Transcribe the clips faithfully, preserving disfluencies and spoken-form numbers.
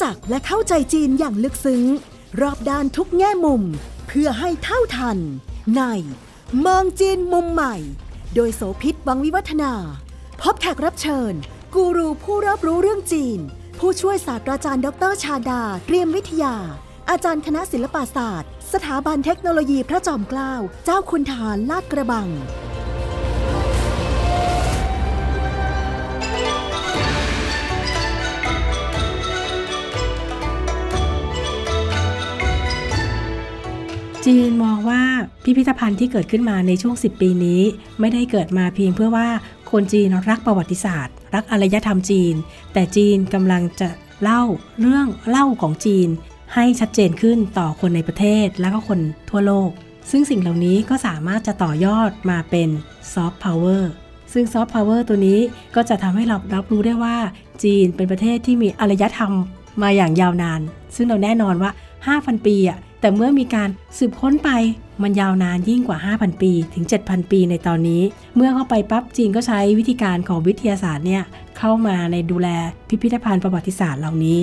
จักและเข้าใจจีนอย่างลึกซึ้งรอบด้านทุกแง่มุมเพื่อให้เท่าทันในมองจีนมุมใหม่โดยโสภิต วังวิวัฒนาพบแขกรับเชิญกูรูผู้รอบรู้เรื่องจีนผู้ช่วยศาสตราจารย์ดรชาดาเตรียมวิทยาอาจารย์คณะศิลปศาสตร์สถาบันเทคโนโลยีพระจอมเกล้าเจ้าคุณทหารลาดกระบังจีนมองว่าพิพิธภัณฑ์ที่เกิดขึ้นมาในช่วงสิบปีนี้ไม่ได้เกิดมาเพียงเพื่อว่าคนจีนรักประวัติศาสตร์รักอารยธรรมจีนแต่จีนกำลังจะเล่าเรื่องเล่าของจีนให้ชัดเจนขึ้นต่อคนในประเทศและก็คนทั่วโลกซึ่งสิ่งเหล่านี้ก็สามารถจะต่อยอดมาเป็นซอฟต์พาวเวอร์ซึ่งซอฟต์พาวเวอร์ตัวนี้ก็จะทำให้เรารับรู้ได้ว่าจีนเป็นประเทศที่มีอารยธรรมมาอย่างยาวนานซึ่งเราแน่นอนว่า ห้าพัน ปีอ่ะแต่เมื่อมีการสืบค้นไปมันยาวนานยิ่งกว่า ห้าพัน ปีถึง เจ็ดพัน ปีในตอนนี้เมื่อเข้าไปปั๊บจีนก็ใช้วิธีการของวิทยาศาสตร์เนี่ยเข้ามาในดูแลพิพิธภัณฑ์ประวัติศาสตร์เหล่านี้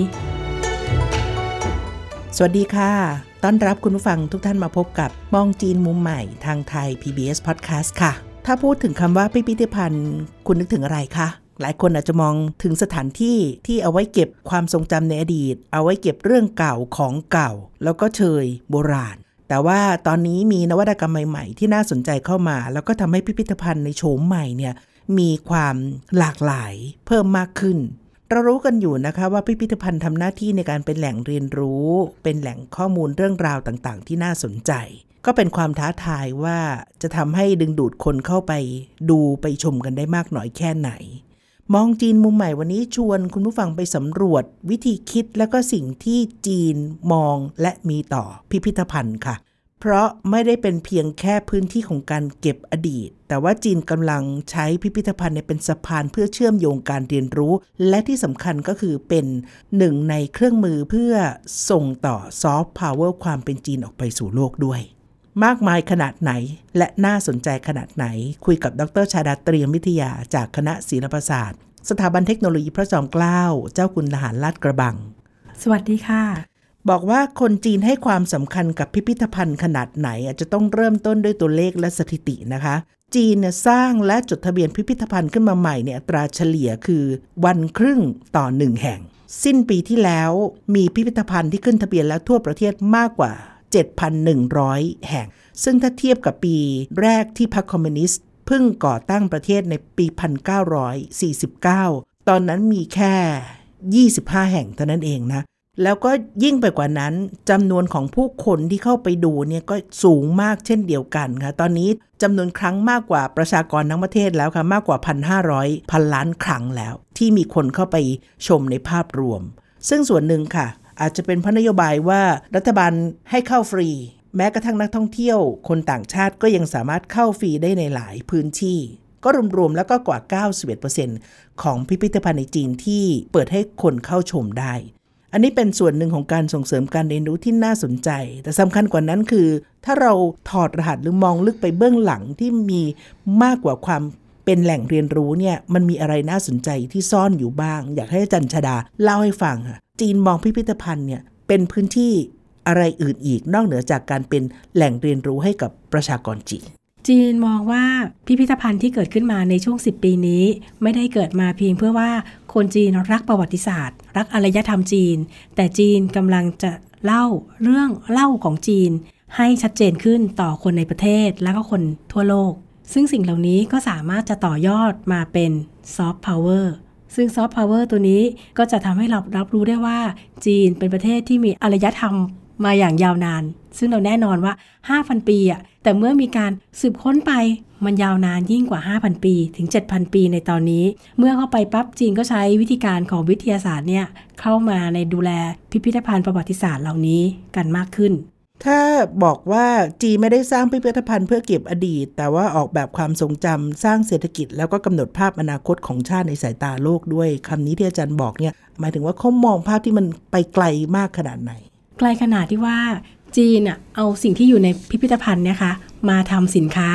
สวัสดีค่ะต้อนรับคุณผู้ฟังทุกท่านมาพบกับมองจีนมุมใหม่ทางไทย พี บี เอส Podcast ค่ะถ้าพูดถึงคำว่าพิพิธภัณฑ์คุณนึกถึงอะไรคะหลายคนอาจจะมองถึงสถานที่ที่เอาไว้เก็บความทรงจำในอดีตเอาไว้เก็บเรื่องเก่าของเก่าแล้วก็เชยโบราณแต่ว่าตอนนี้มีนวัตกรรมใหม่ๆที่น่าสนใจเข้ามาแล้วก็ทำให้พิพิธภัณฑ์ในโฉมใหม่เนี่ยมีความหลากหลายเพิ่มมากขึ้นเรารู้กันอยู่นะคะว่าพิพิธภัณฑ์ทำหน้าที่ในการเป็นแหล่งเรียนรู้เป็นแหล่งข้อมูลเรื่องราวต่างๆที่น่าสนใจก็เป็นความท้าทายว่าจะทำให้ดึงดูดคนเข้าไปดูไปชมกันได้มากน้อยแค่ไหนมองจีนมุมใหม่วันนี้ชวนคุณผู้ฟังไปสำรวจวิธีคิดและก็สิ่งที่จีนมองและมีต่อพิพิธภัณฑ์ค่ะเพราะไม่ได้เป็นเพียงแค่พื้นที่ของการเก็บอดีตแต่ว่าจีนกำลังใช้พิพิธภัณฑ์เป็นสะพานเพื่อเชื่อมโยงการเรียนรู้และที่สำคัญก็คือเป็นหนึ่งในเครื่องมือเพื่อส่งต่อซอฟต์พาวเวอร์ความเป็นจีนออกไปสู่โลกด้วยมากมายขนาดไหนและน่าสนใจขนาดไหนคุยกับดรชาดาเตรียมวิทยาจากคณะศิลปศาสตร์สถาบันเทคโนโลยีพระจอมเกล้าเจ้าคุณทหารลาดกระบังสวัสดีค่ะบอกว่าคนจีนให้ความสำคัญกับพิพิธภัณฑ์ขนาดไหนอาจจะต้องเริ่มต้นด้วยตัวเลขและสถิตินะคะจีนเนี่ยสร้างและจดทะเบียนพิพิธภัณฑ์ขึ้นมาใหม่เนี่ยอัตราเฉลี่ยคือวันครึ่งต่อหนึ่งแห่งสิ้นปีที่แล้วมีพิพิธภัณฑ์ที่ขึ้นทะเบียนแล้วทั่วประเทศมากกว่า เจ็ดพันหนึ่งร้อย แห่งซึ่งถ้าเทียบกับปีแรกที่พรรคคอมมิวนิสต์เพิ่งก่อตั้งประเทศในปีหนึ่งพันเก้าร้อยสี่สิบเก้าตอนนั้นมีแค่ยี่สิบห้าแห่งเท่านั้นเองนะแล้วก็ยิ่งไปกว่านั้นจำนวนของผู้คนที่เข้าไปดูเนี่ยก็สูงมากเช่นเดียวกันค่ะตอนนี้จำนวนครั้งมากกว่าประชากรทั้งประเทศแล้วค่ะมากกว่า หนึ่งพันห้าร้อย พันล้านครั้งแล้วที่มีคนเข้าไปชมในภาพรวมซึ่งส่วนหนึ่งค่ะอาจจะเป็นเพราะนโยบายว่ารัฐบาลให้เข้าฟรีแม้กระทั่งนักท่องเที่ยวคนต่างชาติก็ยังสามารถเข้าฟรีได้ในหลายพื้นที่ก็รวมๆแล้วก็กว่า เก้าสิบเอ็ดเปอร์เซ็นต์ ของพิพิธภัณฑ์ในจีนที่เปิดให้คนเข้าชมได้อันนี้เป็นส่วนหนึ่งของการส่งเสริมการเรียนรู้ที่น่าสนใจแต่สำคัญกว่านั้นคือถ้าเราถอดรหัสหรือมองลึกไปเบื้องหลังที่มีมากกว่าความเป็นแหล่งเรียนรู้เนี่ยมันมีอะไรน่าสนใจที่ซ่อนอยู่บ้างอยากให้อาจารย์ชดาเล่าให้ฟังค่ะจีนมองพิพิธภัณฑ์เนี่ยเป็นพื้นที่อะไรอื่นอีกนอกเหนือจากการเป็นแหล่งเรียนรู้ให้กับประชากรจีนจีนมองว่าพิพิธภัณฑ์ที่เกิดขึ้นมาในช่วงสิบปีนี้ไม่ได้เกิดมาเพียงเพื่อว่าคนจีนรักประวัติศาสตร์รักอารยธรรมจีนแต่จีนกำลังจะเล่าเรื่องเล่าของจีนให้ชัดเจนขึ้นต่อคนในประเทศและก็คนทั่วโลกซึ่งสิ่งเหล่านี้ก็สามารถจะต่อยอดมาเป็นซอฟต์พาวเวอร์ซึ่งซอฟต์พาวเวอร์ตัวนี้ก็จะทำให้เรารับรู้ได้ว่าจีนเป็นประเทศที่มีอารยธรรมมาอย่างยาวนานซึ่งเราแน่นอนว่า ห้าพัน ปีอ่ะแต่เมื่อมีการสืบค้นไปมันยาวนานยิ่งกว่า ห้าพัน ปีถึง เจ็ดพัน ปีในตอนนี้เมื่อเข้าไปปั๊บจีนก็ใช้วิธีการของวิทยาศาสตร์เนี่ยเข้ามาในดูแลพิพิธภัณฑ์ประวัติศาสตร์เหล่านี้กันมากขึ้นถ้าบอกว่าจีนไม่ได้สร้างพิพิธภัณฑ์เพื่อเก็บอดีตแต่ว่าออกแบบความทรงจำสร้างเศรษฐกิจแล้วก็กำหนดภาพอนาคตของชาติในสายตาโลกด้วยคำนี้ที่อาจารย์บอกเนี่ยหมายถึงว่าเขามองภาพที่มันไปไกลมากขนาดไหนไกลขนาดที่ว่าจีนอ่ะเอาสิ่งที่อยู่ในพิพิธภัณฑ์เนี่ยค่ะมาทำสินค้า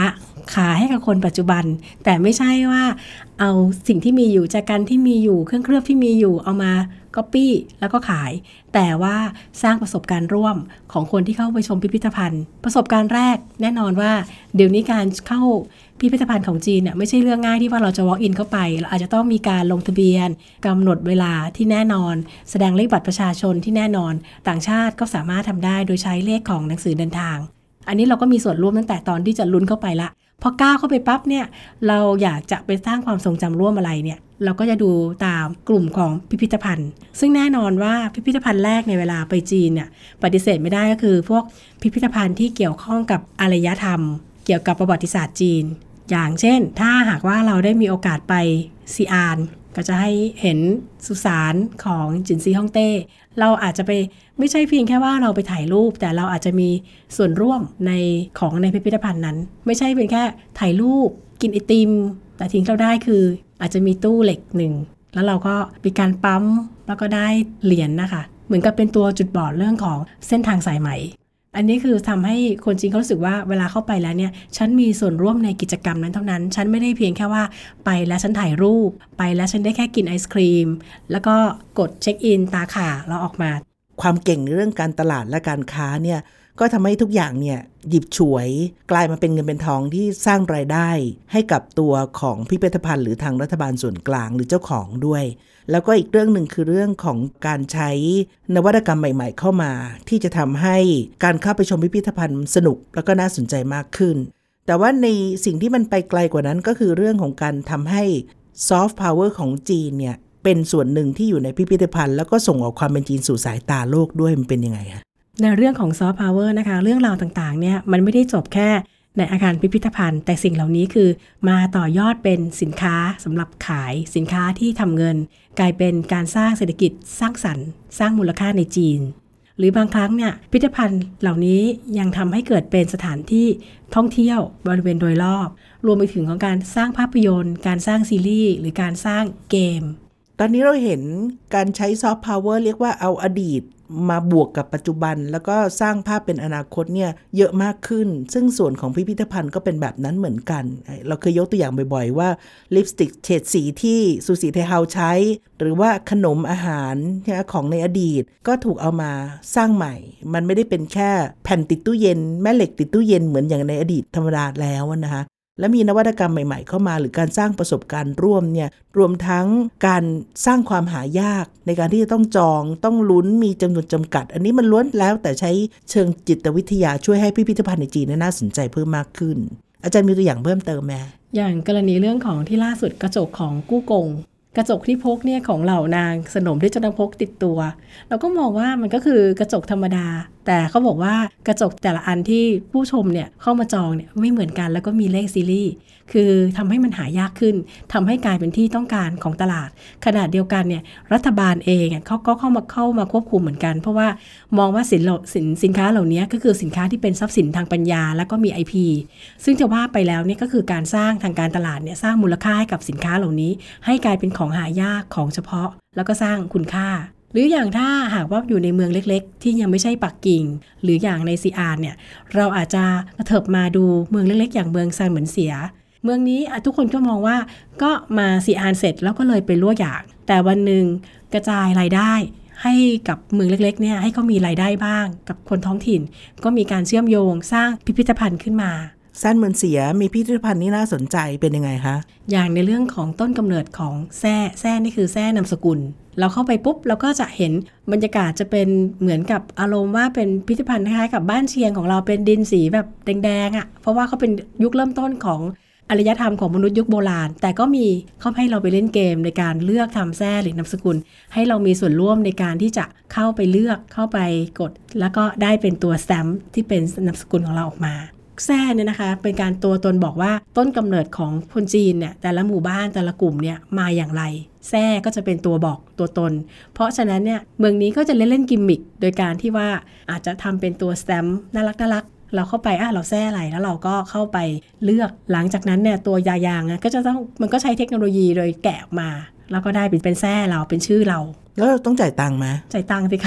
ขายให้กับคนปัจจุบันแต่ไม่ใช่ว่าเอาสิ่งที่มีอยู่จากกันที่มีอยู่เครื่องเคลือบที่มีอยู่เอามาก๊อปปี้แล้วก็ขายแต่ว่าสร้างประสบการณ์ร่วมของคนที่เข้าไปชมพิพิธภัณฑ์ประสบการณ์แรกแน่นอนว่าเดี๋ยวนี้การเข้าพิพิธภัณฑ์ของจีนเนี่ยไม่ใช่เรื่องง่ายที่ว่าเราจะ walk in เข้าไปเราอาจจะต้องมีการลงทะเบียนกำหนดเวลาที่แน่นอนแสดงเลขบัตรประชาชนที่แน่นอนต่างชาติก็สามารถทำได้โดยใช้เลขของหนังสือเดินทางอันนี้เราก็มีส่วนร่วมตั้งแต่ตอนที่จะลุ้นเข้าไปละพอก้าวเข้าไปปั๊บเนี่ยเราอยากจะไปสร้างความทรงจำร่วมอะไรเนี่ยเราก็จะดูตามกลุ่มของพิพิธภัณฑ์ซึ่งแน่นอนว่าพิพิธภัณฑ์แรกในเวลาไปจีนเนี่ยปฏิเสธไม่ได้ก็คือพวกพิพิธภัณฑ์ที่เกี่ยวข้องกับอารยธรรมเกี่ยวกับประวัติศาสตร์จีนอย่างเช่นถ้าหากว่าเราได้มีโอกาสไปซีอานก็จะให้เห็นสุสานของจินซีฮ่องเต้เราอาจจะไปไม่ใช่เพียงแค่ว่าเราไปถ่ายรูปแต่เราอาจจะมีส่วนร่วมในของในพิพิธภัณฑ์นั้นไม่ใช่เป็นแค่ถ่ายรูปกินไอติมแต่ทิ้งเราได้คืออาจจะมีตู้เหล็กหนึ่งแล้วเราก็มีการปั๊มแล้วก็ได้เหรียญ นะคะเหมือนกับเป็นตัวจุดบอดเรื่องของเส้นทางสายไหมอันนี้คือทำให้คนจีนเขารู้สึกว่าเวลาเข้าไปแล้วเนี่ยฉันมีส่วนร่วมในกิจกรรมนั้นเท่านั้นฉันไม่ได้เพียงแค่ว่าไปแล้วฉันถ่ายรูปไปแล้วฉันได้แค่กินไอศครีมแล้วก็กดเช็คอินตาข่าแล้วออกมาความเก่งในเรื่องการตลาดและการค้าเนี่ยก็ทำให้ทุกอย่างเนี่ยหยิบฉวยกลายมาเป็นเงินเป็นทองที่สร้างรายได้ให้กับตัวของพิพิธภัณฑ์หรือทางรัฐบาลส่วนกลางหรือเจ้าของด้วยแล้วก็อีกเรื่องหนึ่งคือเรื่องของการใช้นวัตกรรมใหม่ๆเข้ามาที่จะทำให้การเข้าไปชมพิพิธภัณฑ์สนุกแล้วก็น่าสนใจมากขึ้นแต่ว่าในสิ่งที่มันไปไกลกว่านั้นก็คือเรื่องของการทำให้ซอฟต์พาวเวอร์ของจีนเนี่ยเป็นส่วนหนึ่งที่อยู่ในพิพิธภัณฑ์แล้วก็ส่งออกความเป็นจีนสู่สายตาโลกด้วยมันเป็นยังไงคะในเรื่องของซอฟต์พาวเวอร์นะคะเรื่องราวต่างๆเนี่ยมันไม่ได้จบแค่ในอาคารพิพิธภัณฑ์แต่สิ่งเหล่านี้คือมาต่อยอดเป็นสินค้าสำหรับขายสินค้าที่ทำเงินกลายเป็นการสร้างเศรษฐกิจสร้างสรรค์สร้างมูลค่าในจีนหรือบางครั้งเนี่ยพิพิธภัณฑ์เหล่านี้ยังทำให้เกิดเป็นสถานที่ท่องเที่ยวบริเวณโดยรอบรวมไปถึงของการสร้างภาพยนตร์การสร้างซีรีส์หรือการสร้างเกมตอนนี้เราเห็นการใช้ซอฟต์พาวเวอร์เรียกว่าเอาอดีตมาบวกกับปัจจุบันแล้วก็สร้างภาพเป็นอนาคตเนี่ยเยอะมากขึ้นซึ่งส่วนของพิพิธภัณฑ์ก็เป็นแบบนั้นเหมือนกันเราเคยยกตัวอย่างบ่อยๆว่าลิปสติกเฉดสีที่ซูสีไทเฮาใช้หรือว่าขนมอาหารของในอดีตก็ถูกเอามาสร้างใหม่มันไม่ได้เป็นแค่แผ่นติดตู้เย็นแม่เหล็กติดตู้เย็นเหมือนอย่างในอดีตธรรมดาแล้วนะคะและมีนวัตกรรมใหม่ๆเข้ามาหรือการสร้างประสบการณ์ร่วมเนี่ยรวมทั้งการสร้างความหายากในการที่จะต้องจองต้องลุ้นมีจำนวนจำกัดอันนี้มันล้วนแล้วแต่ใช้เชิงจิตวิทยาช่วยให้พิพิธภัณฑ์ในจีนน่าสนใจเพิ่มมากขึ้นอาจารย์มีตัวอย่างเพิ่มเติมไหมอย่างกรณีเรื่องของที่ล่าสุดกระจกของกู้กงกระจกที่พกเนี่ยของเหล่านางสนมที่จะต้องพกติดตัวเราก็มองว่ามันก็คือกระจกธรรมดาแต่เขาบอกว่ากระจกแต่ละอันที่ผู้ชมเนี่ยเข้ามาจองเนี่ยไม่เหมือนกันแล้วก็มีเลขซีรีส์คือทำให้มันหายากขึ้นทำให้กลายเป็นที่ต้องการของตลาดขนาดเดียวกันเนี่ยรัฐบาลเองเขาก็เข้ามาเข้ามาควบคุมเหมือนกันเพราะว่ามองว่าสินสินสินค้าเหล่านี้ก็คือสินค้าที่เป็นทรัพย์สินทางปัญญาแล้วก็มี ไอ พี ซึ่งจะว่าไปแล้วเนี่ยก็คือการสร้างทางการตลาดเนี่ยสร้างมูลค่าให้กับสินค้าเหล่านี้ให้กลายเป็นของหายากของเฉพาะแล้วก็สร้างคุณค่าหรืออย่างถ้าหากว่าอยู่ในเมืองเล็กๆที่ยังไม่ใช่ปักกิ่งหรืออย่างในซีอานเนี่ยเราอาจจะกระเถิบมาดูเมืองเล็กๆอย่างเมืองซานเหมือนเสียเมืองนี้ทุกคนก็มองว่าก็มาซีอานเสร็จแล้วก็เลยไปลั่วหยางแต่วันหนึ่งกระจายรายได้ให้กับเมืองเล็กๆเนี่ยให้เขามีรายได้บ้างกับคนท้องถิ่นก็มีการเชื่อมโยงสร้างพิพิธภัณฑ์ขึ้นมาซานเหมือนเสียมีพิพิธภัณฑ์นี่น่าสนใจเป็นยังไงคะอย่างในเรื่องของต้นกำเนิดของแซ่แซ่นี่คือแซ่นามสกุลเราเข้าไปปุ๊บเราก็จะเห็นบรรยากาศจะเป็นเหมือนกับอารมณ์ว่าเป็นพิพิธภัณฑ์คล้ายๆกับบ้านเชียงของเราเป็นดินสีแบบแดงๆอ่ะเพราะว่าเขาเป็นยุคเริ่มต้นของอารยธรรมของมนุษย์ยุคโบราณแต่ก็มีเขาให้เราไปเล่นเกมในการเลือกทำแซ่หรือนามสกุลให้เรามีส่วนร่วมในการที่จะเข้าไปเลือกเข้าไปกดแล้วก็ได้เป็นตัวสแตมป์ที่เป็นนามสกุลของเราออกมาแซ่เนี่ยนะคะเป็นการตัวตนบอกว่าต้นกำเนิดของคนจีนเนี่ยแต่ละหมู่บ้านแต่ละกลุ่มเนี่ยมาอย่างไรแซ่ก็จะเป็นตัวบอกตัวตนเพราะฉะนั้นเนี่ยเมืองนี้ก็จะเล่นเล่นกิมมิคโดยการที่ว่าอาจจะทำเป็นตัวสแตมป์น่ารักน่ารักเราเข้าไปอ่ะเราแซ่อะไรแล้วเราก็เข้าไปเลือกหลังจากนั้นเนี่ยตัวยายางอ่ะก็จะต้องมันก็ใช้เทคโนโลยีโดยแกะออกมาแล้วก็ได้เป็นเป็นแซ่เราเป็นชื่อเราแล้วเราต้องจ่ายตังค์ไหมจ่ายตังค์สิคะ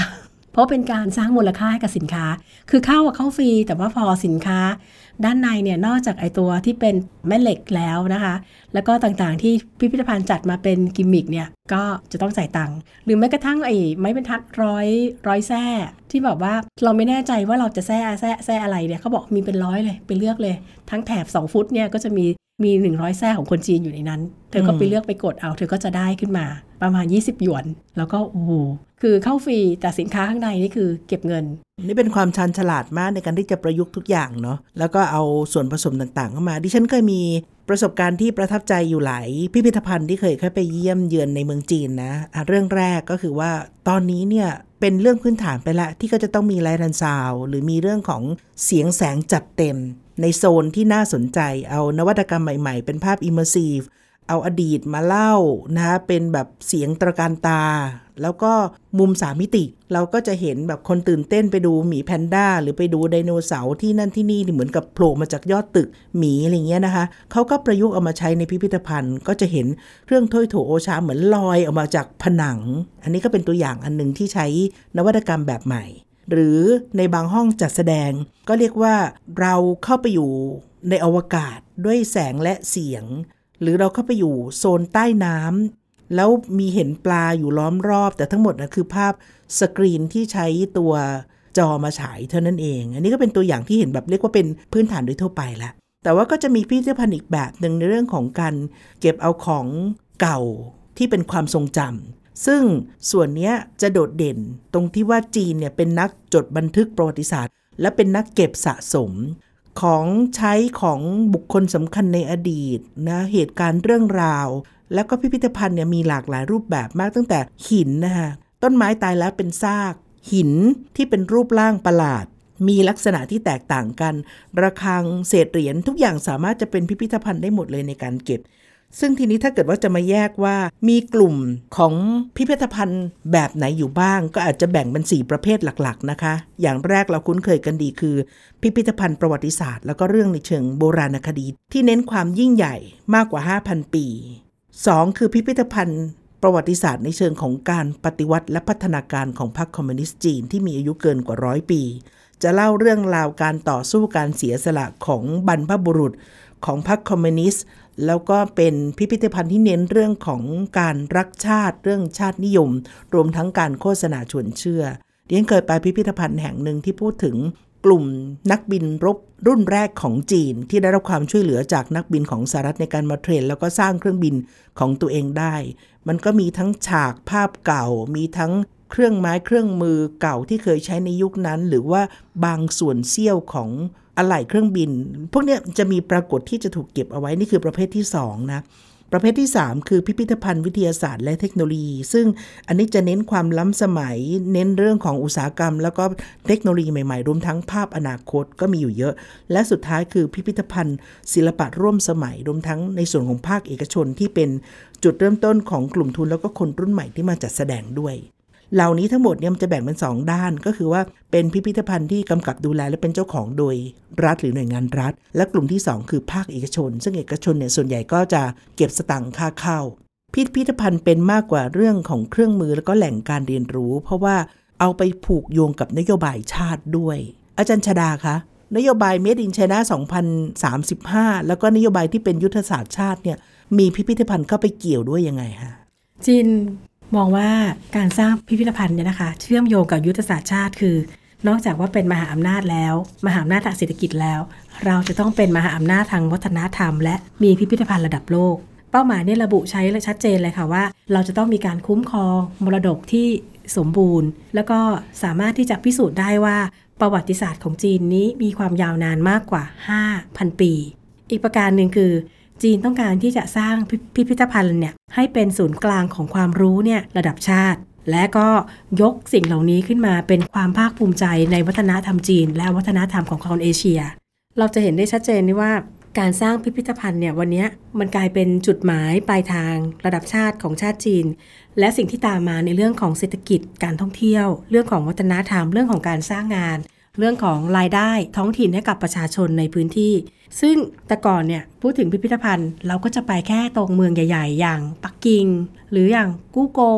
เพราะเป็นการสร้างมูลค่าให้กับสินค้าคือเข้าเข้าฟรีแต่ว่าพอสินค้าด้านในเนี่ยนอกจากไอตัวที่เป็นแม่เหล็กแล้วนะคะแล้วก็ต่างๆที่พิพิธภัณฑ์จัดมาเป็นกิมมิคเนี่ยก็จะต้องจ่ายตังค์หรือแม้กระทั่งไอ้ไม้บรรทัดร้อยร้อยแส้ที่แบบว่าเราไม่แน่ใจว่าเราจะแส้แส้แส้อะไรเนี่ยเขาบอกมีเป็นร้อยเลยไปเลือกเลยทั้งแถบสองฟุตเนี่ยก็จะมีมีหนึ่งร้อยแส้ของคนจีนอยู่ในนั้นเธอก็ไปเลือกไปกดเอาเธอก็จะได้ขึ้นมาประมาณยี่สิบหยวนแล้วก็โอ้โหคือเข้าฟรีแต่สินค้าข้างในนี่คือเก็บเงินนี่เป็นความชาญฉลาดมากในการที่จะประยุกต์ทุกอย่างเนาะแล้วก็เอาส่วนผสมต่างๆเข้ามาดิฉันเคยมีประสบการณ์ที่ประทับใจอยู่หลายพิพิธภัณฑ์ที่เคยเข้าไปเยี่ยมเยือนในเมืองจีนนะะเรื่องแรกก็คือว่าตอนนี้เนี่ยเป็นเรื่องพื้นฐานไปละที่ก็จะต้องมีไลท์แอนด์ซาวด์หรือมีเรื่องของเสียงแสงจัดเต็มในโซนที่น่าสนใจเอานวัตกรรมใหม่ๆเป็นภาพ immersive เอาอดีตมาเล่านะเป็นแบบเสียงตระการตาแล้วก็มุมสามมิติเราก็จะเห็นแบบคนตื่นเต้นไปดูหมีแพนด้าหรือไปดูไดโนเสาร์ที่นั่นที่นี่เหมือนกับโผล่มาจากยอดตึกหมีอะไรเงี้ยนะคะเขาก็ประยุกต์เอามาใช้ในพิพิธภัณฑ์ก็จะเห็นเครื่องถ้วยโถโอชาเหมือนลอยออกมาจากผนังอันนี้ก็เป็นตัวอย่างอันนึงที่ใช้นวัตกรรมแบบใหม่หรือในบางห้องจัดแสดงก็เรียกว่าเราเข้าไปอยู่ในอวกาศด้วยแสงและเสียงหรือเราเข้าไปอยู่โซนใต้น้ำแล้วมีเห็นปลาอยู่ล้อมรอบแต่ทั้งหมดนะคือภาพสกรีนที่ใช้ตัวจอมาฉายเท่านั้นเองอันนี้ก็เป็นตัวอย่างที่เห็นแบบเรียกว่าเป็นพื้นฐานโดยทั่วไปละแต่ว่าก็จะมีพิพิธภัณฑ์อีกแบบหนึ่งในเรื่องของการเก็บเอาของเก่าที่เป็นความทรงจำซึ่งส่วนนี้จะโดดเด่นตรงที่ว่าจีนเนี่ยเป็นนักจดบันทึกประวัติศาสตร์และเป็นนักเก็บสะสมของใช้ของบุคคลสำคัญในอดีตนะเหตุการณ์เรื่องราวแล้วก็พิพิธภัณฑ์เนี่ยมีหลากหลายรูปแบบมากตั้งแต่หินนะคะต้นไม้ตายแล้วเป็นซากหินที่เป็นรูปร่างประหลาดมีลักษณะที่แตกต่างกันระฆังเศษเหรียญทุกอย่างสามารถจะเป็นพิพิธภัณฑ์ได้หมดเลยในการเก็บซึ่งทีนี้ถ้าเกิดว่าจะมาแยกว่ามีกลุ่มของพิพิธภัณฑ์แบบไหนอยู่บ้างก็อาจจะแบ่งเป็นสี่ประเภทหลักๆนะคะอย่างแรกเราคุ้นเคยกันดีคือพิพิธภัณฑ์ประวัติศาสตร์แล้วก็เรื่องในเชิงโบราณคดีที่เน้นความยิ่งใหญ่มากกว่า ห้าพัน ปีสองคือพิพิธภัณฑ์ประวัติศาสตร์ในเชิงของการปฏิวัติและพัฒนาการของพรรคคอมมิวนิสต์จีนที่มีอายุเกินกว่าร้อยปีจะเล่าเรื่องราวการต่อสู้การเสียสละของบรรพบุรุษของพรรคคอมมิวนิสต์แล้วก็เป็นพิพิธภัณฑ์ที่เน้นเรื่องของการรักชาติเรื่องชาตินิยมรวมทั้งการโฆษณาชวนเชื่อดิฉันเคยไปพิพิธภัณฑ์แห่งหนึ่งที่พูดถึงกลุ่มนักบินรบรุ่นแรกของจีนที่ได้รับความช่วยเหลือจากนักบินของสหรัฐในการมาเทรนแล้วก็สร้างเครื่องบินของตัวเองได้มันก็มีทั้งฉากภาพเก่ามีทั้งเครื่องไม้เครื่องมือเก่าที่เคยใช้ในยุคนั้นหรือว่าบางส่วนเสี้ยวของอะไหล่เครื่องบินพวกนี้จะมีปรากฏที่จะถูกเก็บเอาไว้นี่คือประเภทที่สองนะประเภทที่สามคือพิพิธภัณฑ์วิทยาศาสตร์และเทคโนโลยีซึ่งอันนี้จะเน้นความล้ำสมัยเน้นเรื่องของอุตสาหกรรมแล้วก็เทคโนโลยีใหม่ๆรวมทั้งภาพอนาคตก็มีอยู่เยอะและสุดท้ายคือพิพิธภัณฑ์ศิลปะร่วมสมัยรวมทั้งในส่วนของภาคเอกชนที่เป็นจุดเริ่มต้นของกลุ่มทุนแล้วก็คนรุ่นใหม่ที่มาจัดแสดงด้วยเหล่านี้ทั้งหมดเนี่ยมันจะแบ่งเป็นสองด้านก็คือว่าเป็นพิพิธภัณฑ์ที่กำกับดูแลและเป็นเจ้าของโดยรัฐหรือหน่วยงานรัฐและกลุ่มที่สองคือภาคเอกชนซึ่งเอกชนเนี่ยส่วนใหญ่ก็จะเก็บสตางค์ค่าเข้าพิพิธภัณฑ์เป็นมากกว่าเรื่องของเครื่องมือแล้วก็แหล่งการเรียนรู้เพราะว่าเอาไปผูกโยงกับนโยบายชาติด้วยอาจารย์ชดาคะนโยบาย Made in China สองพันสามสิบห้าแล้วก็นโยบายที่เป็นยุทธศาสตร์ชาติเนี่ยมีพิพิธภัณฑ์เข้าไปเกี่ยวด้วยยังไงคะจีนมองว่าการสร้างพิพิธภัณฑ์เนี่ยนะคะเชื่อมโยงกับยุทธศาสตร์ชาติคือนอกจากว่าเป็นมหาอำนาจแล้วมหาอำนาจทางเศรษฐกิจแล้วเราจะต้องเป็นมหาอำนาจทางวัฒนธรรมและมีพิพิธภัณฑ์ระดับโลกเป้าหมายเนี่ยระบุใช้และชัดเจนเลยค่ะว่าเราจะต้องมีการคุ้มครองมรดกที่สมบูรณ์แล้วก็สามารถที่จะพิสูจน์ได้ว่าประวัติศาสตร์ของจีนนี้มีความยาวนานมากกว่า ห้าพัน ปีอีกประการหนึ่งคือจีนต้องการที่จะสร้างพิพิธภัณฑ์เนี่ยให้เป็นศูนย์กลางของความรู้เนี่ยระดับชาติและก็ยกสิ่งเหล่านี้ขึ้นมาเป็นความภาคภูมิใจในวัฒนธรรมจีนและวัฒนธรรมของคนเอเชียเราจะเห็นได้ชัดเจนได้ว่าการสร้างพิพิธภัณฑ์เนี่ยวันนี้มันกลายเป็นจุดหมายปลายทางระดับชาติของชาติจีนและสิ่งที่ตามมาในเรื่องของเศรษฐกิจการท่องเที่ยวเรื่องของวัฒนธรรมเรื่องของการสร้างงานเรื่องของรายได้ท้องถิ่นให้กับประชาชนในพื้นที่ซึ่งแต่ก่อนเนี่ยพูดถึงพิพิธภัณฑ์เราก็จะไปแค่ตรงเมืองใหญ่ๆอย่างปักกิ่งหรืออย่างกู้กง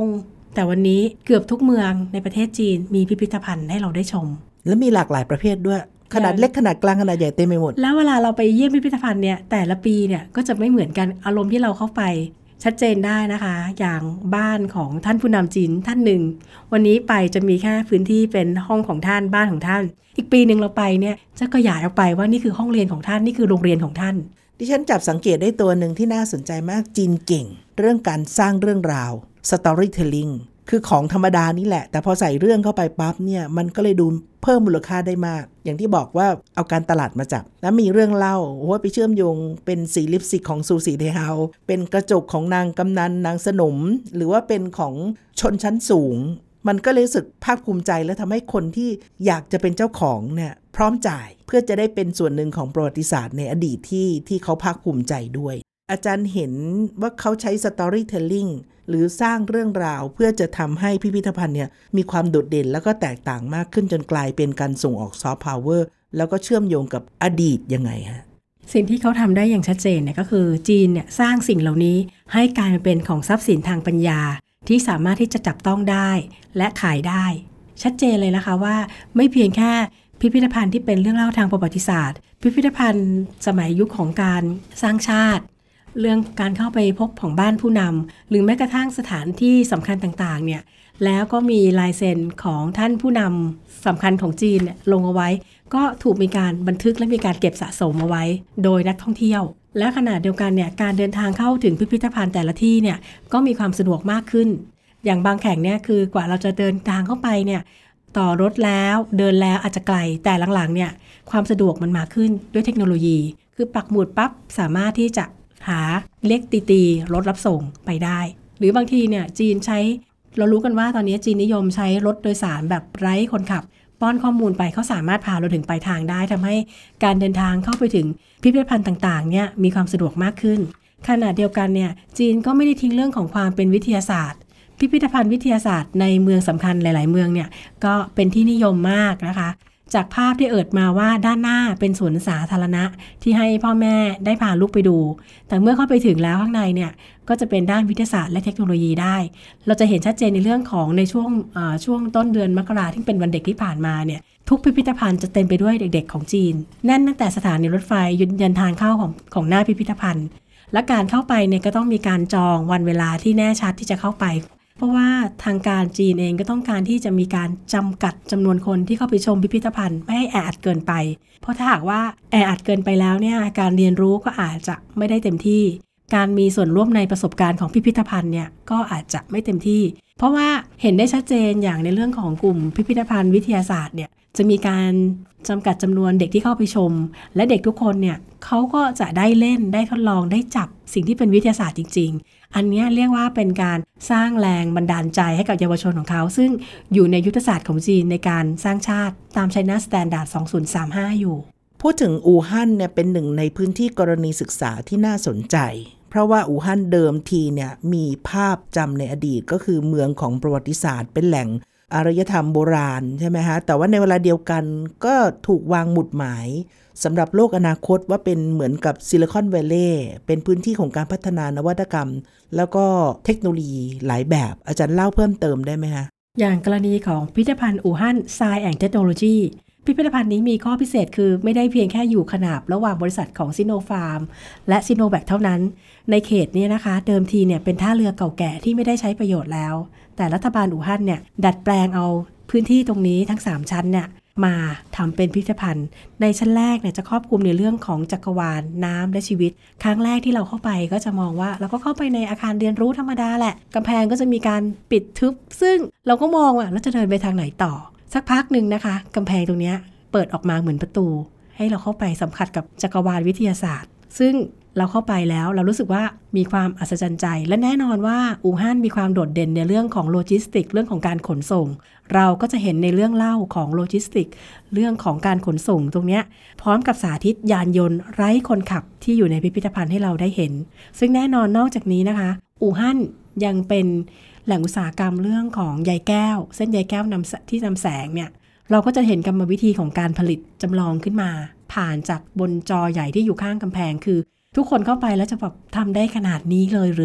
แต่วันนี้เกือบทุกเมืองในประเทศจีนมีพิพิธภัณฑ์ให้เราได้ชมและมีหลากหลายประเภทด้วยขนาดเล็กขนาดกลางขนาดใหญ่เต็มไปหมดแล้วเวลาเราไปเยี่ยมพิพิธภัณฑ์เนี่ยแต่ละปีเนี่ยก็จะไม่เหมือนกันอารมณ์ที่เราเข้าไปชัดเจนได้นะคะอย่างบ้านของท่านผู้นำจีนท่านหนึ่งวันนี้ไปจะมีแค่พื้นที่เป็นห้องของท่านบ้านของท่านอีกปีนึงเราไปเนี่ยจะขยายออกไปว่านี่คือห้องเรียนของท่านนี่คือโรงเรียนของท่านดิฉันจับสังเกตได้ตัวหนึ่งที่น่าสนใจมากจีนเก่งเรื่องการสร้างเรื่องราว storytelling คือของธรรมดานี่แหละแต่พอใส่เรื่องเข้าไปปั๊บเนี่ยมันก็เลยดูเพิ่มมูลค่าได้มากอย่างที่บอกว่าเอาการตลาดมาจับแล้วมีเรื่องเล่าว่าไปเชื่อมโยงเป็นสีลิปสติกของซูสีเทเฮาเป็นกระจกของนางกำนันนางสนมหรือว่าเป็นของชนชั้นสูงมันก็เลยรู้สึกภาคภูมิใจและทำให้คนที่อยากจะเป็นเจ้าของเนี่ยพร้อมจ่ายเพื่อจะได้เป็นส่วนหนึ่งของประวัติศาสตร์ในอดีตที่ที่เขาภาคภูมิใจด้วยอาจารย์เห็นว่าเขาใช้ storytelling หรือสร้างเรื่องราวเพื่อจะทำให้พิพิธภัณฑ์เนี่ยมีความโดดเด่นแล้วก็แตกต่างมากขึ้นจนกลายเป็นการส่งออกซอฟต์พาวเวอร์แล้วก็เชื่อมโยงกับอดีตยังไงฮะสิ่งที่เขาทำได้อย่างชัดเจนเนี่ยก็คือจีนเนี่ยสร้างสิ่งเหล่านี้ให้กลายมาเป็นของทรัพย์สินทางปัญญาที่สามารถที่จะจับต้องได้และขายได้ชัดเจนเลยนะคะว่าไม่เพียงแค่พิพิธภัณฑ์ที่เป็นเรื่องเล่าทางประวัติศาสตร์พิพิธภัณฑ์สมัยยุคของการสร้างชาติเรื่องการเข้าไปพบของบ้านผู้นำหรือแม้กระทั่งสถานที่สำคัญต่างๆเนี่ยแล้วก็มีลายเซ็นของท่านผู้นำสำคัญของจีนเนี่ยลงเอาไว้ก็ถูกมีการบันทึกและมีการเก็บสะสมเอาไว้โดยนักท่องเที่ยวและขณะเดียวกันเนี่ยการเดินทางเข้าถึงพิพิธภัณฑ์แต่ละที่เนี่ยก็มีความสะดวกมากขึ้นอย่างบางแห่งเนี่ยคือกว่าเราจะเดินทางเข้าไปเนี่ยต่อรถแล้วเดินแล้วอาจจะไกลแต่หลังๆเนี่ยความสะดวกมันมาขึ้นด้วยเทคโนโลยีคือปักหมุดปั๊บสามารถที่จะหาเล็กตีตีรถรับส่งไปได้หรือบางทีเนี่ยจีนใช้เรารู้กันว่าตอนนี้จีนนิยมใช้รถโดยสารแบบไร้คนขับป้อนข้อมูลไปเขาสามารถพาเราถึงปลายทางได้ทำให้การเดินทางเข้าไปถึงพิพิธภัณฑ์ต่างๆเนี่ยมีความสะดวกมากขึ้นขณะเดียวกันเนี่ยจีนก็ไม่ได้ทิ้งเรื่องของความเป็นวิทยาศาสตร์พิพิธภัณฑ์วิทยาศาสตร์ในเมืองสำคัญหลายๆเมืองเนี่ยก็เป็นที่นิยมมากนะคะจากภาพที่เอิดมาว่าด้านหน้าเป็นสวนสาธารณะที่ให้พ่อแม่ได้พาลูกไปดูแต่เมื่อเข้าไปถึงแล้วข้างในเนี่ยก็จะเป็นด้านวิทยาศาสตร์และเทคโนโลยีได้เราจะเห็นชัดเจนในเรื่องของในช่วงช่วงต้นเดือนมกราที่เป็นวันเด็กที่ผ่านมาเนี่ยทุกพิพิธภัณฑ์จะเต็มไปด้วยเด็กๆของจีนแน่นตั้งแต่สถานีรถไฟยันทางเข้าของของหน้าพิพิธภัณฑ์และการเข้าไปเนี่ยก็ต้องมีการจองวันเวลาที่แน่ชัดที่จะเข้าไปเพราะว่าทางการจีนเองก็ต้องการที่จะมีการจำกัดจำนวนคนที่เข้าไปชมพิพิธภัณฑ์ไม่ให้แออัดเกินไปเพราะถ้าหากว่าแออัดเกินไปแล้วเนี่ยการเรียนรู้ก็อาจจะไม่ได้เต็มที่การมีส่วนร่วมในประสบการณ์ของพิพิธภัณฑ์เนี่ยก็อาจจะไม่เต็มที่เพราะว่าเห็นได้ชัดเจนอย่างในเรื่องของกลุ่มพิพิธภัณฑ์วิทยาศาสตร์เนี่ยจะมีการจำกัดจำนวนเด็กที่เข้าไปชมและเด็กทุกคนเนี่ยเขาก็จะได้เล่นได้ทดลองได้จับสิ่งที่เป็นวิทยาศาสตร์จริงๆอันนี้เรียกว่าเป็นการสร้างแรงบันดาลใจให้กับเยาวชนของเขาซึ่งอยู่ในยุทธศาสตร์ของจีนในการสร้างชาติตาม China Standard สองพันสามสิบห้าอยู่พูดถึงอู่ฮั่นเนี่ยเป็นหนึ่งในพื้นที่กรณีศึกษาที่น่าสนใจเพราะว่าอู่ฮั่นเดิมทีเนี่ยมีภาพจำในอดีตก็คือเมืองของประวัติศาสตร์เป็นแหล่งอารยธรรมโบราณใช่ไหมฮะแต่ว่าในเวลาเดียวกันก็ถูกวางหมุดหมายสำหรับโลกอนาคตว่าเป็นเหมือนกับซิลิคอนแวลเลย์เป็นพื้นที่ของการพัฒนานวัตกรรมแล้วก็เทคโนโลยีหลายแบบอาจารย์เล่าเพิ่มเติมได้ไหมคะอย่างกรณีของพิพิธภัณฑ์อู่ฮั่น Science and Technology พิพิธภัณฑ์นี้มีข้อพิเศษคือไม่ได้เพียงแค่อยู่ขนาบระหว่างบริษัทของซิโนฟาร์มและซิโนแวคเท่านั้นในเขตนี้นะคะเดิมทีเนี่ยเป็นท่าเรือเก่าแก่ที่ไม่ได้ใช้ประโยชน์แล้วแต่รัฐบาลอู่ฮั่นเนี่ยดัดแปลงเอาพื้นที่ตรงนี้ทั้งสามชั้นเนี่ยมาทำเป็นพิพิธภัณฑ์ในชั้นแรกเนี่ยจะครอบคลุมในเรื่องของจักรวาลน้ำและชีวิตครั้งแรกที่เราเข้าไปก็จะมองว่าเราก็เข้าไปในอาคารเรียนรู้ธรรมดาแหละกำแพงก็จะมีการปิดทึบซึ่งเราก็มองว่าเราจะเดินไปทางไหนต่อสักพักหนึ่งนะคะกำแพงตรงนี้เปิดออกมาเหมือนประตูให้เราเข้าไปสัมผัสกับจักรวาลวิทยาศาสตร์ซึ่งเราเข้าไปแล้วเรารู้สึกว่ามีความอัศจรรย์ใจและแน่นอนว่าอู่ฮั่นมีความโดดเด่นในเรื่องของโลจิสติกเรื่องของการขนส่งเราก็จะเห็นในเรื่องเล่าของโลจิสติกเรื่องของการขนส่งตรงนี้พร้อมกับสาธิตยานยนต์ไร้คนขับที่อยู่ในพิพิธภัณฑ์ให้เราได้เห็นซึ่งแน่นอนนอกจากนี้นะคะอู่ฮั่นยังเป็นแหล่งอุตสาหกรรมเรื่องของใยแก้วเส้นใยแก้วนำที่นำแสงเนี่ยเราก็จะเห็นกรรมวิธีของการผลิตจำลองขึ้นมาผ่านจากบนจอใหญ่ที่อยู่ข้างกำแพงคือทุกคนเข้าไปแล้วจะแบบทำได้ขนาดนี้เลยหรือ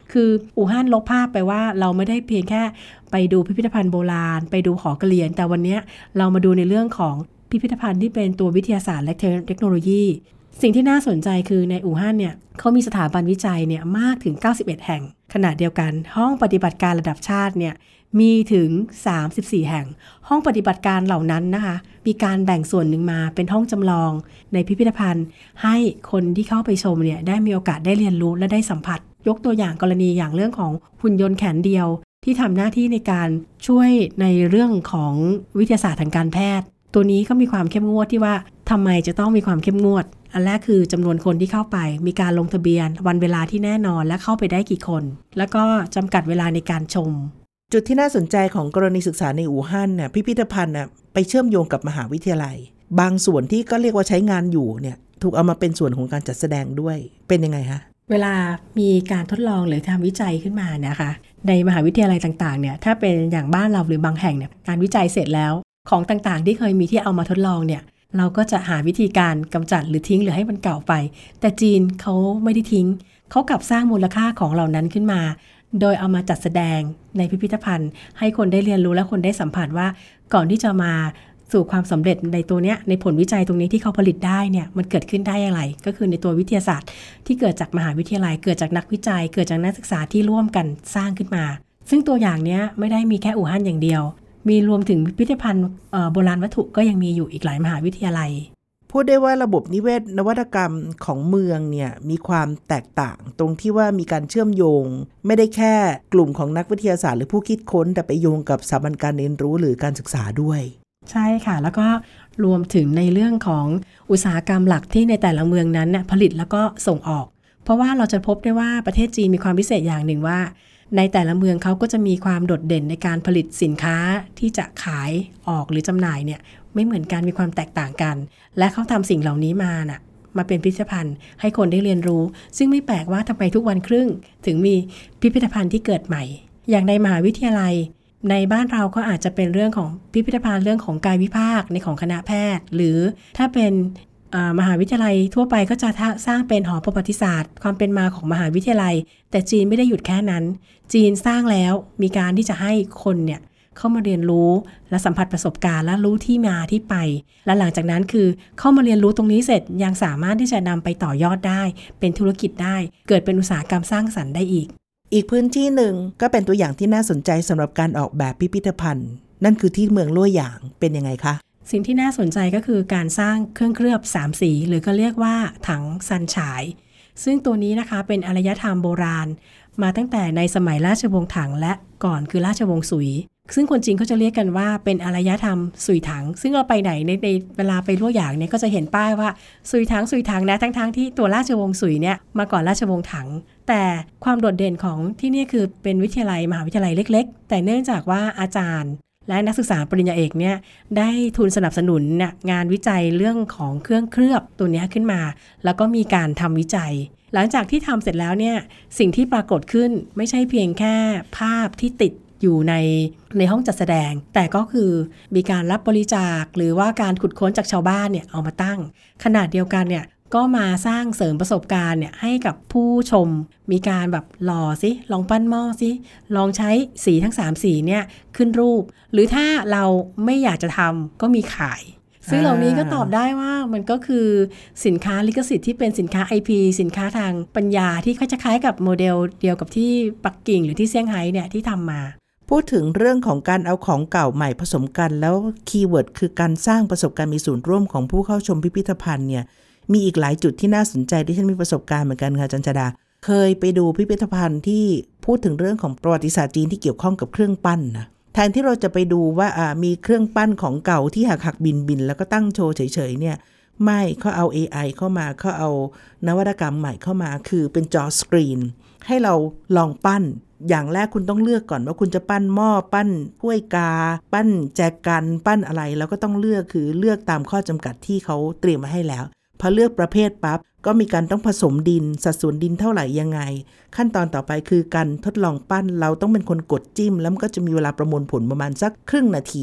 คืออู่ฮั่นลบภาพไปว่าเราไม่ได้เพียงแค่ไปดูพิพิธภัณฑ์โบราณไปดูหอกระเหรี่ยงแต่วันนี้เรามาดูในเรื่องของพิพิธภัณฑ์ที่เป็นตัววิทยาศาสตร์และเทคโนโลยีสิ่งที่น่าสนใจคือในอู่ฮั่นเนี่ยเขามีสถาบันวิจัยเนี่ยมากถึงเก้าสิบเอ็ดแห่งขณะเดียวกันห้องปฏิบัติการระดับชาติเนี่ยมีถึงสามสิบสี่แห่งห้องปฏิบัติการเหล่านั้นนะคะมีการแบ่งส่วนหนึ่งมาเป็นห้องจำลองในพิพิธภัณฑ์ให้คนที่เข้าไปชมเนี่ยได้มีโอกาสได้เรียนรู้และได้สัมผัสยกตัวอย่างกรณีอย่างเรื่องของหุ่นยนต์แขนเดียวที่ทำหน้าที่ในการช่วยในเรื่องของวิทยาศาสตร์ทางการแพทย์ตัวนี้ก็มีความเข้มงวดที่ว่าทำไมจะต้องมีความเข้มงวดอันแรกคือจำนวนคนที่เข้าไปมีการลงทะเบียนวันเวลาที่แน่นอนและเข้าไปได้กี่คนแล้วก็จำกัดเวลาในการชมจุดที่น่าสนใจของกรณีศึกษาในอู่ฮั่นเนี่ยพิพิธภัณฑ์น่ะไปเชื่อมโยงกับมหาวิทยาลัยบางส่วนที่ก็เรียกว่าใช้งานอยู่เนี่ยถูกเอามาเป็นส่วนของการจัดแสดงด้วยเป็นยังไงคะเวลามีการทดลองหรือทำวิจัยขึ้นมานะคะในมหาวิทยาลัยต่างๆเนี่ยถ้าเป็นอย่างบ้านเราหรือบางแห่งเนี่ยการวิจัยเสร็จแล้วของต่างๆที่เคยมีที่เอามาทดลองเนี่ยเราก็จะหาวิธีการกำจัดหรือทิ้งหรือให้มันเก่าไปแต่จีนเขาไม่ได้ทิ้งเขากลับสร้างมูลค่าของเหล่านั้นขึ้นมาโดยเอามาจัดแสดงในพิพิธภัณฑ์ให้คนได้เรียนรู้และคนได้สัมผัสว่าก่อนที่จะมาสู่ความสำเร็จในตัวเนี้ยในผลวิจัยตรงนี้ที่เขาผลิตได้เนี่ยมันเกิดขึ้นได้อย่างไรก็คือในตัววิทยาศาสตร์ที่เกิดจากมหาวิทยาลัยเกิดจากนักวิจัยเกิดจากนักศึกษาที่ร่วมกันสร้างขึ้นมาซึ่งตัวอย่างเนี้ยไม่ได้มีแค่อู่ฮั่นอย่างเดียวมีรวมถึงพิพิธภัณฑ์โบราณวัตถุก็ยังมีอยู่อีกหลายมหาวิทยาลัยพูดได้ว่าระบบนิเวศนวัตกรรมของเมืองเนี่ยมีความแตกต่างตรงที่ว่ามีการเชื่อมโยงไม่ได้แค่กลุ่มของนักวิทยาศาสตร์หรือผู้คิดค้นแต่ไปโยงกับสถาบันการเรียนรู้หรือการศึกษาด้วยใช่ค่ะแล้วก็รวมถึงในเรื่องของอุตสาหกรรมหลักที่ในแต่ละเมืองนั้นผลิตแล้วก็ส่งออกเพราะว่าเราจะพบได้ว่าประเทศจีนมีความพิเศษอย่างหนึ่งว่าในแต่ละเมืองเขาก็จะมีความโดดเด่นในการผลิตสินค้าที่จะขายออกหรือจำหน่ายเนี่ยไม่เหมือนกันมีความแตกต่างกันและเขาทำสิ่งเหล่านี้มาน่ะมาเป็นพิพิธภัณฑ์ให้คนได้เรียนรู้ซึ่งไม่แปลกว่าทำไมทุกวันครึ่งถึงมีพิพิธภัณฑ์ที่เกิดใหม่อย่างในมหาวิทยาลัยในบ้านเราก็อาจจะเป็นเรื่องของพิพิธภัณฑ์เรื่องของกายวิภาคในของคณะแพทย์หรือถ้าเป็นมหาวิทยาลัยทั่วไปก็จะสร้างเป็นหอประวัติศาสตร์ความเป็นมาของมหาวิทยาลัยแต่จีนไม่ได้หยุดแค่นั้นจีนสร้างแล้วมีการที่จะให้คนเนี่ยเข้ามาเรียนรู้และสัมผัสประสบการณ์และรู้ที่มาที่ไปและหลังจากนั้นคือเข้ามาเรียนรู้ตรงนี้เสร็จยังสามารถที่จะนำไปต่อยอดได้เป็นธุรกิจได้เกิดเป็นอุตสาหกรรมสร้างสรรค์ได้อีกอีกพื้นที่หนึ่งก็เป็นตัวอย่างที่น่าสนใจสำหรับการออกแบบพิพิธภัณฑ์นั่นคือที่เมืองลั่วหยางเป็นยังไงคะสิ่งที่น่าสนใจก็คือการสร้างเครื่องเคลือบสามสีหรือก็เรียกว่าถังซันฉายซึ่งตัวนี้นะคะเป็นอารยธรรมโบราณมาตั้งแต่ในสมัยราชวงศ์ถังและก่อนคือราชวงศ์สุยซึ่งคนจีนเขาจะเรียกกันว่าเป็นอารยธรรมสุยถังซึ่งเราไปไหนในในเวลาไปลั่วหยางเนี่ยก็จะเห็นป้ายว่าสุยถังสุยถังนะทั้งๆที่ตัวราชวงศ์สุยเนี่ยมาก่อนราชวงศ์ถังแต่ความโดดเด่นของที่นี่คือเป็นวิทยาลัยมหาวิทยาลัยเล็กๆแต่เนื่องจากว่าอาจารย์และนักศึกษาปริญญาเอกเนี่ยได้ทุนสนับสนุนเนี่ยงานวิจัยเรื่องของเครื่องเคลือบตัวนี้ขึ้นมาแล้วก็มีการทำวิจัยหลังจากที่ทำเสร็จแล้วเนี่ยสิ่งที่ปรากฏขึ้นไม่ใช่เพียงแค่ภาพที่ติดอยู่ในในห้องจัดแสดงแต่ก็คือมีการรับบริจาคหรือว่าการขุดค้นจากชาวบ้านเนี่ยเอามาตั้งขนาดเดียวกันเนี่ยก็มาสร้างเสริมประสบการณ์เนี่ยให้กับผู้ชมมีการแบบหล่อสิลองปั้นหม้อสิลองใช้สีทั้งสามสีเนี่ยขึ้นรูปหรือถ้าเราไม่อยากจะทำก็มีขายซึ่งเหล่านี้ก็ตอบได้ว่ามันก็คือสินค้าลิขสิทธิ์ที่เป็นสินค้า ไอ พี สินค้าทางปัญญาที่คล้ายๆกับโมเดลเดียวกับที่ปักกิ่งหรือที่เซี่ยงไฮ้เนี่ยที่ทำมาพูดถึงเรื่องของการเอาของเก่าใหม่ผสมกันแล้วคีย์เวิร์ดคือการสร้างประสบการณ์มีส่วนร่วมของผู้เข้าชมพิพิธภัณฑ์เนี่ยมีอีกหลายจุดที่น่าสนใจที่ฉันมีประสบการณ์เหมือนกันค่ะจันจดาเคยไปดูพิพิธภัณฑ์ที่พูดถึงเรื่องของประวัติศาสตร์จีนที่เกี่ยวข้องกับเครื่องปั้นนะแทนที่เราจะไปดูว่าอ่ามีเครื่องปั้นของเก่าที่หักหักบินบินแล้วก็ตั้งโชว์เฉยๆเนี่ยไม่เขาเอา เอ ไอ เข้ามาเขาเอานวัตกรรมใหม่เข้ามาคือเป็นจอสกรีนให้เราลองปั้นอย่างแรกคุณต้องเลือกก่อนว่าคุณจะปั้นหม้อปั้นถ้วยกาปั้นแจกันปั้นอะไรแล้วก็ต้องเลือกคือเลือกตามข้อจำกัดที่เขาเตรียมมาให้แล้วพอเลือกประเภทปั๊บก็มีการต้องผสมดินสัดส่วนดินเท่าไหร่ยังไงขั้นตอนต่อไปคือการทดลองปั้นเราต้องเป็นคนกดจิ้มแล้วมันก็จะมีเวลาประมวลผลประมาณสักครึ่งนาที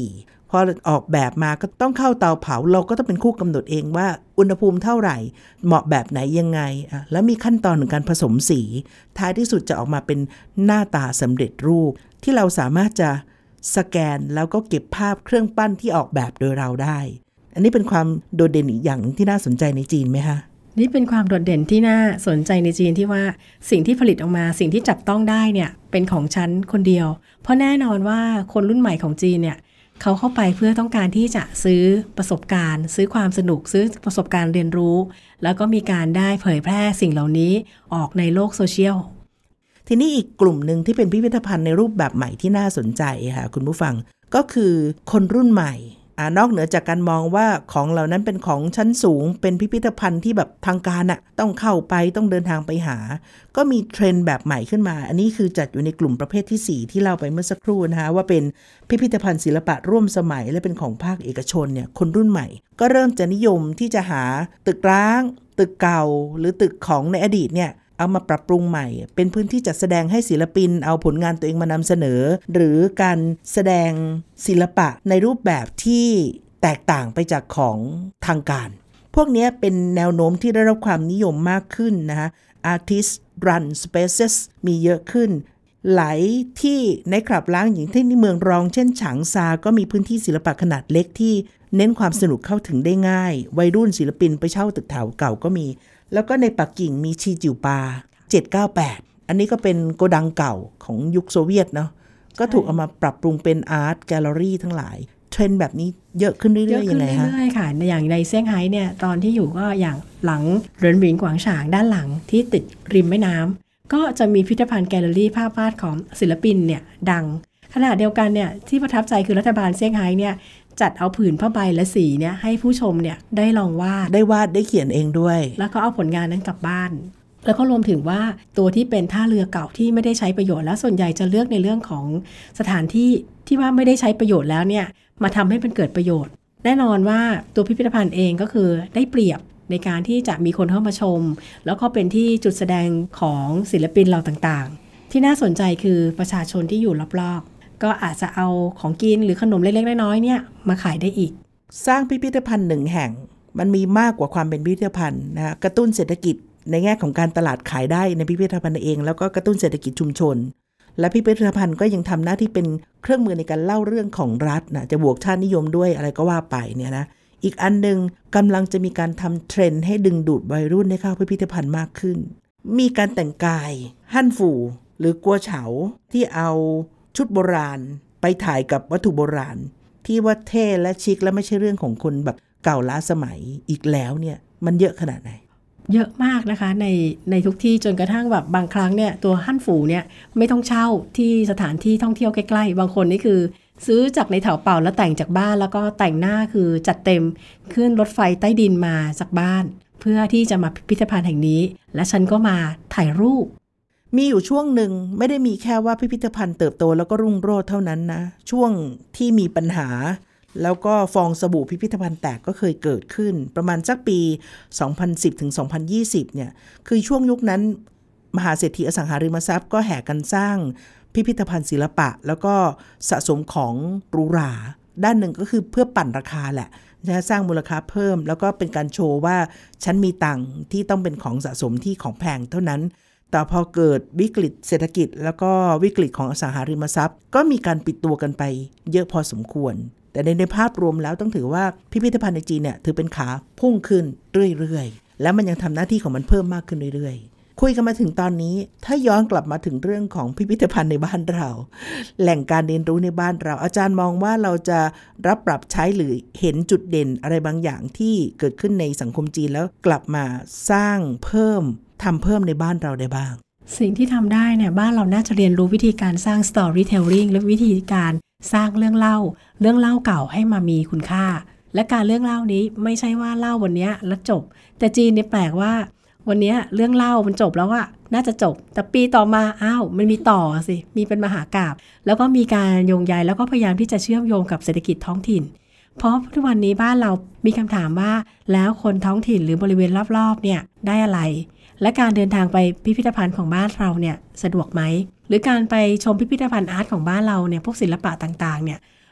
พอออกแบบมาก็ต้องเข้าเตาเผาเราก็ต้องเป็นคู่กำหนดเองว่าอุณหภูมิเท่าไหร่เหมาะแบบไหนยังไงอ่ะแล้วมีขั้นตอนของการผสมสีท้ายที่สุดจะออกมาเป็นหน้าตาสำเร็จรูปที่เราสามารถจะสแกนแล้วก็เก็บภาพเครื่องปั้นที่ออกแบบโดยเราได้อันนี้เป็นความโดดเด่นอีกอย่างนึงที่น่าสนใจในจีนไหมคะนี่เป็นความโดดเด่นที่น่าสนใจในจีนที่ว่าสิ่งที่ผลิตออกมาสิ่งที่จับต้องได้เนี่ยเป็นของฉันคนเดียวเพราะแน่นอนว่าคนรุ่นใหม่ของจีนเนี่ยเขาเข้าไปเพื่อต้องการที่จะซื้อประสบการณ์ซื้อความสนุกซื้อประสบการณ์เรียนรู้แล้วก็มีการได้เผยแพร่สิ่งเหล่านี้ออกในโลกโซเชียลทีนี้อีกกลุ่มหนึ่งที่เป็นพิพิธภัณฑ์ในรูปแบบใหม่ที่น่าสนใจค่ะคุณผู้ฟังก็คือคนรุ่นใหม่อ่านอกเหนือจากการมองว่าของเหล่านั้นเป็นของชั้นสูงเป็นพิพิธภัณฑ์ที่แบบทางการอะต้องเข้าไปต้องเดินทางไปหาก็มีเทรนด์แบบใหม่ขึ้นมาอันนี้คือจัดอยู่ในกลุ่มประเภทที่สี่ที่เล่าไปเมื่อสักครู่นะคะว่าเป็นพิพิธภัณฑ์ศิลปะร่วมสมัยและเป็นของภาคเอกชนเนี่ยคนรุ่นใหม่ก็เริ่มจะนิยมที่จะหาตึกร้างตึกเก่าหรือตึกของในอดีตเนี่ยเอามาปรับปรุงใหม่เป็นพื้นที่จัดแสดงให้ศิลปินเอาผลงานตัวเองมานำเสนอหรือการแสดงศิลปะในรูปแบบที่แตกต่างไปจากของทางการพวกนี้เป็นแนวโน้มที่ได้รับความนิยมมากขึ้นนะคะ Artist Run Spaces มีเยอะขึ้นหลายที่ในคลับล้างอย่างที่ในเมืองรองเช่นฉางซาก็มีพื้นที่ศิลปะขนาดเล็กที่เน้นความสนุกเข้าถึงได้ง่ายวัยรุ่นศิลปินไปเช่าตึกแถวเก่าก็มีแล้วก็ในปักกิ่งมีชีจิวปาเจ็ดเก้าแปดอันนี้ก็เป็นโกดังเก่าของยุคโซเวียตเนาะก็ถูกเอามาปรับปรุงเป็นอาร์ตแกลเลอรี่ทั้งหลายเทรนด์แบบนี้เยอะขึ้นเรื่อยๆยังไงฮะเยอะขึ้นเรื่อยๆค่ะอย่างในเซี่ยงไฮ้เนี่ยตอนที่อยู่ก็อย่างหลังเหรินหวิงกวางฉางด้านหลังที่ติดริมแม่น้ำก็จะมีพิพิธภัณฑ์แกลเลอรี่ภาพวาดของศิลปินเนี่ยดังขณะเดียวกันเนี่ยที่ประทับใจคือรัฐบาลเซี่ยงไฮ้เนี่ยจัดเอาผืนผ้าใบและสีเนี่ยให้ผู้ชมเนี่ยได้ลองวาดได้วาดได้เขียนเองด้วยแล้วก็เอาผลงานนั้นกลับบ้านแล้วก็รวมถึงว่าตัวที่เป็นท่าเรือเก่าที่ไม่ได้ใช้ประโยชน์แล้วส่วนใหญ่จะเลือกในเรื่องของสถานที่ที่ว่าไม่ได้ใช้ประโยชน์แล้วเนี่ยมาทำให้เป็นเกิดประโยชน์แน่นอนว่าตัวพิพิธภัณฑ์เองก็คือได้เปรียบในการที่จะมีคนเข้ามาชมแล้วก็เป็นที่จุดแสดงของศิลปินเหล่าต่างๆที่น่าสนใจคือประชาชนที่อยู่รอบๆก็อาจจะเอาของกินหรือขนมเล็กๆน้อยๆเนี่ยมาขายได้อีกสร้างพิพิธภัณฑ์หนึ่งแห่งมันมีมากกว่าความเป็นพิพิธภัณฑ์นะกระตุ้นเศรษฐกิจในแง่ของการตลาดขายได้ในพิพิธภัณฑ์เองแล้วก็กระตุ้นเศรษฐกิจชุมชนและพิพิธภัณฑ์ก็ยังทำหน้าที่เป็นเครื่องมือในการเล่าเรื่องของรัฐนะจะบวกชาตินิยมด้วยอะไรก็ว่าไปเนี่ยนะอีกอันนึงกำลังจะมีการทำเทรนด์ให้ดึงดูดวัยรุ่นให้เข้าพิพิธภัณฑ์มากขึ้นมีการแต่งกายฮั่นฟูหรือกัวเฉาที่เอาชุดโบราณไปถ่ายกับวัตถุโบราณที่ว่าเท่และชิคและไม่ใช่เรื่องของคนแบบเก่าล้าสมัยอีกแล้วเนี่ยมันเยอะขนาดไหนเยอะมากนะคะในในทุกที่จนกระทั่งแบบบางครั้งเนี่ยตัวฮั่นฝูเนี่ยไม่ต้องเช่าที่สถานที่ท่องเที่ยวใกล้ๆบางคนนี่คือซื้อจากในแถวเป่าแล้วแต่งจากบ้านแล้วก็แต่งหน้าคือจัดเต็มขึ้นรถไฟใต้ดินมาจากบ้านเพื่อที่จะมาพิพิธภัณฑ์แห่งนี้และฉันก็มาถ่ายรูปมีอยู่ช่วงหนึ่งไม่ได้มีแค่ว่าพิพิธภัณฑ์เติบโตแล้วก็รุ่งโรจน์เท่านั้นนะช่วงที่มีปัญหาแล้วก็ฟองสบู่พิพิธภัณฑ์แตกก็เคยเกิดขึ้นประมาณสักปีสองพันสิบถึงสองพันยี่สิบเนี่ยคือช่วงยุคนั้นมหาเศรษฐีอสังหาริมทรัพย์ก็แห่กันสร้างพิพิธภัณฑ์ศิลปะแล้วก็สะสมของหรูหราด้านหนึ่งก็คือเพื่อปั่นราคาแหละนะสร้างมูลค่าเพิ่มแล้วก็เป็นการโชว์ว่าฉันมีตังค์ที่ต้องเป็นของสะสมที่ของแพงเท่านั้นแต่พอเกิดวิกฤตเศรษฐกิจแล้วก็วิกฤตของอสังหาริมทรัพย์ก็มีการปิดตัวกันไปเยอะพอสมควรแต่ในในภาพรวมแล้วต้องถือว่าพิพิธภัณฑ์ในจีนเนี่ยถือเป็นขาพุ่งขึ้นเรื่อยๆแล้วมันยังทำหน้าที่ของมันเพิ่มมากขึ้นเรื่อยๆคุยกันมาถึงตอนนี้ถ้าย้อนกลับมาถึงเรื่องของพิพิธภัณฑ์ในบ้านเราแหล่งการเรียนรู้ในบ้านเราอาจารย์มองว่าเราจะรับปรับใช้หรือเห็นจุดเด่นอะไรบางอย่างที่เกิดขึ้นในสังคมจีนแล้วกลับมาสร้างเพิ่มทำเพิ่มในบ้านเราได้บ้างสิ่งที่ทำได้เนี่ยบ้านเราน่าจะเรียนรู้วิธีการสร้าง storytelling และวิธีการสร้างเรื่องเล่าเรื่องเล่าเก่าให้มามีคุณค่าและการเรื่องเล่านี้ไม่ใช่ว่าเล่าวันนี้แล้วจบแต่จีนเนี่ยแปลกว่าวันนี้เรื่องเล่ามันจบแล้วอะน่าจะจบแต่ปีต่อมาอ้าวมันมีต่อสิมีเป็นมหากาพย์แล้วก็มีการโยงใยแล้วก็พยายามที่จะเชื่อมโยงกับเศรษฐกิจท้องถิ่นเพราะทุกวันนี้บ้านเรามีคำถามว่าแล้วคนท้องถิ่นหรือบริเวณรอบๆเนี่ยได้อะไรและการเดินทางไปพิพิธภัณฑ์ของบ้านเราเนี่ยสะดวกไหมหรือการไปชมพิพิธภัณฑ์อาร์ตของบ้านเราเนี่ยพวกศิลปะต่างๆเนี่ย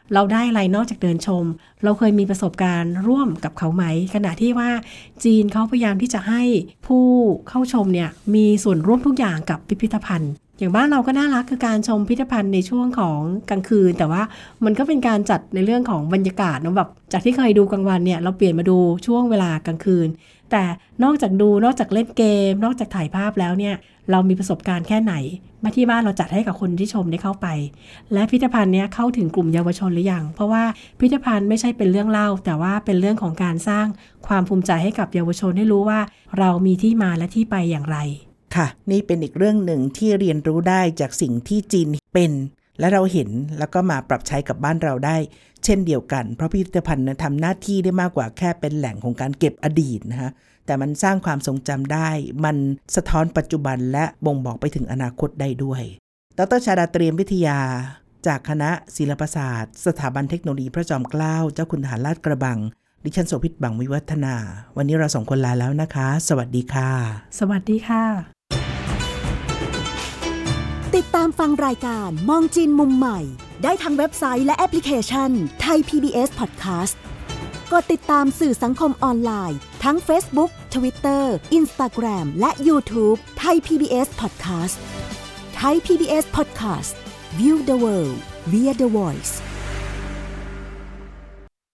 เราได้อะไรนอกจากเดินชมเราเคยมีประสบการณ์ร่วมกับเขาไหมขณะที่ว่าจีนเขาพยายามที่จะให้ผู้เข้าชมเนี่ยมีส่วนร่วมทุกอย่างกับพิพิธภัณฑ์อย่างบ้านเราก็น่ารักคือการชมพิพิธภัณฑ์ในช่วงของกลางคืนแต่ว่ามันก็เป็นการจัดในเรื่องของบรรยากาศนะแบบจากที่เคยดูกลางวันเนี่ยเราเปลี่ยนมาดูช่วงเวลากลางคืนแต่นอกจากดูนอกจากเล่นเกมนอกจากถ่ายภาพแล้วเนี่ยเรามีประสบการณ์แค่ไหนมาที่บ้านเราจัดให้กับคนที่ชมได้เข้าไปและพิพิธภัณฑ์เนี้ยเข้าถึงกลุ่มเยาวชนหรือยังเพราะว่าพิพิธภัณฑ์ไม่ใช่เป็นเรื่องเล่าแต่ว่าเป็นเรื่องของการสร้างความภูมิใจให้กับเยาวชนให้รู้ว่าเรามีที่มาและที่ไปอย่างไรค่ะนี่เป็นอีกเรื่องหนึ่งที่เรียนรู้ได้จากสิ่งที่จีนเป็นและเราเห็นแล้วก็มาปรับใช้กับบ้านเราได้เช่นเดียวกันเพราะพิพิธภัณฑ์ทำหน้าที่ได้มากกว่าแค่เป็นแหล่งของการเก็บอดีตนะคะแต่มันสร้างความทรงจำได้มันสะท้อนปัจจุบันและบ่งบอกไปถึงอนาคตได้ด้วยดร.ชาดาเตรียมวิทยาจากคณะศิลปศาสตร์สถาบันเทคโนโลยีพระจอมเกล้าเจ้าคุณทหารลาดกระบังดิฉันโสภิต บังวิวัฒนาวันนี้เราสองคนลาแล้วนะคะสวัสดีค่ะสวัสดีค่ะติดตามฟังรายการมองจีนมุมใหม่ได้ทางเว็บไซต์และแอปพลิเคชันไทย พี บี เอส Podcast กดติดตามสื่อสังคมออนไลน์ทั้ง Facebook, Twitter, Instagram และ YouTube ไทย พี บี เอส Podcast ไทย พี บี เอส Podcast View the world via the voice